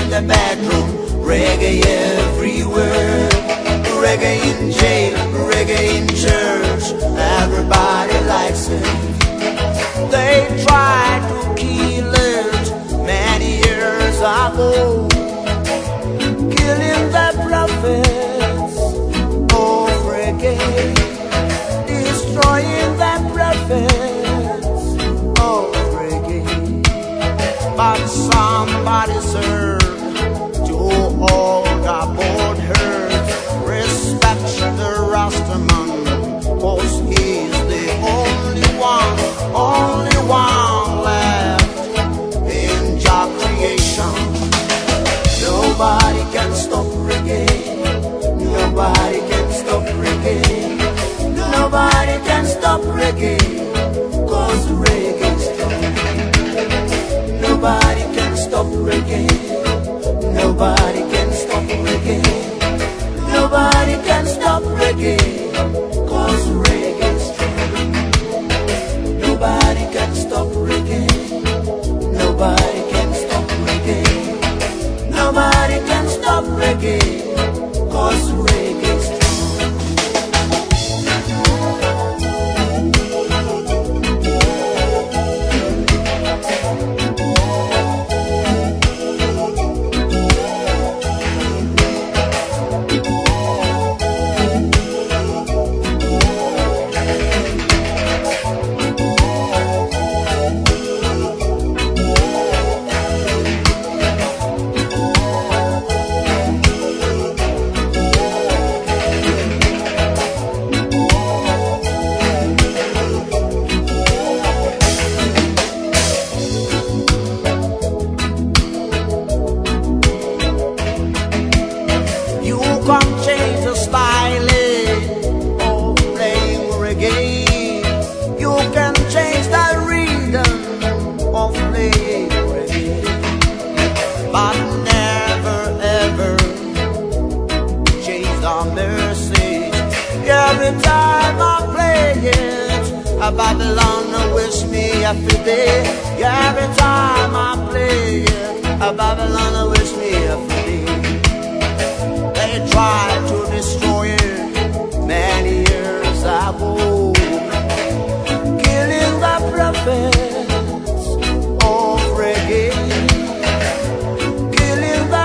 the bedroom, reggae everywhere. Reggae in jail, reggae in church, everybody likes it. They tried to kill it many years ago, killing the prophets of reggae, destroying the prophets of reggae. But somebody served to all the board herd. Respect the Rastaman, 'cause he's the only one left in Jah creation. Nobody can stop reggae. Nobody can stop reggae. Nobody can stop reggae, 'cause reggae is strong. Nobody can stop reggae. Nobody can stop reggae. Nobody can stop reggae, 'cause reggae is strong. Nobody can stop reggae. Nobody can stop reggae. Nobody can stop reggae, 'cause reggae is strong. Come change the style of playing reggae. You can change the rhythm of playing reggae, but never ever change the message. Every time I play it, a Babylon wish me every day. Every time I play it, a Babylon wish me every day. They tried to destroy it many years ago, killing the prophets of reggae, killing the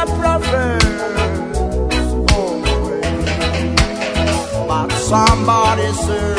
prophets of reggae. But somebody said